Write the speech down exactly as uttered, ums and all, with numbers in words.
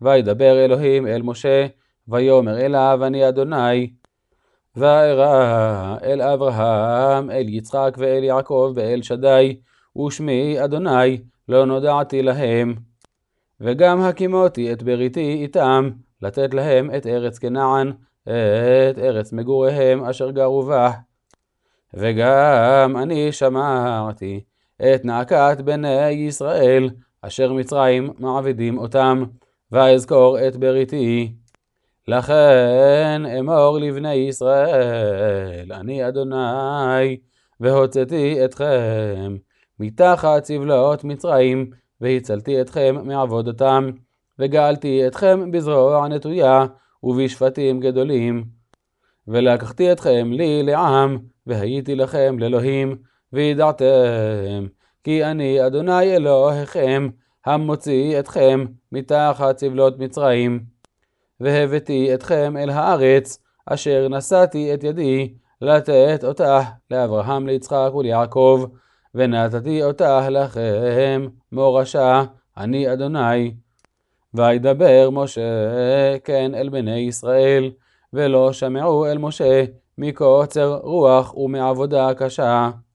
וידבר אלוהים אל משה, ויאמר אליו אני אדוני. וארא אל אברהם, אל יצחק ואל יעקב ואל שדי, ושמי אדוני לא נודעתי להם. וגם הקימותי את בריתי איתם, לתת להם את ארץ כנען, את ארץ מגוריהם אשר גרו בה. וגם אני שמעתי את נאקת בני ישראל, אשר מצרים מעבידים אותם, ואזכור את בריתי. לכן אמור לבני ישראל, אני אדוני, והוצאתי אתכם מתחת סבלות מצרים, והצלתי אתכם מעבודתם, וגאלתי אתכם בזרוע נטויה ובשפטים גדולים. ולקחתי אתכם לי לעם, והייתי לכם לאלוהים, וידעתם כי אני אדוני אלוהיכם, המוציא אתכם מתחת סבלות מצרים. והבאתי אתכם אל הארץ, אשר נשאתי את ידי לתת אותה לאברהם, ליצחק וליעקב, ונתתי אותה לכם מורשה, אני אדוני. וידבר משה כן אל בני ישראל, ולא שמעו אל משה מקוצר רוח ומעבודה קשה.